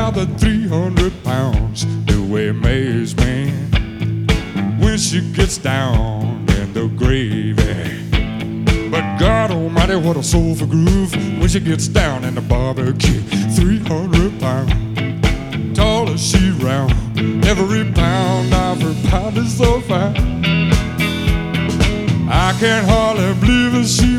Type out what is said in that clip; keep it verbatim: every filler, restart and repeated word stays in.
the three hundred pounds to weigh Mays man when she gets down in the gravy. But God almighty, what a soulful groove when she gets down in the barbecue. three hundred pounds, tall as she round. Every pound of her pound is so fine. I can't hardly believe that she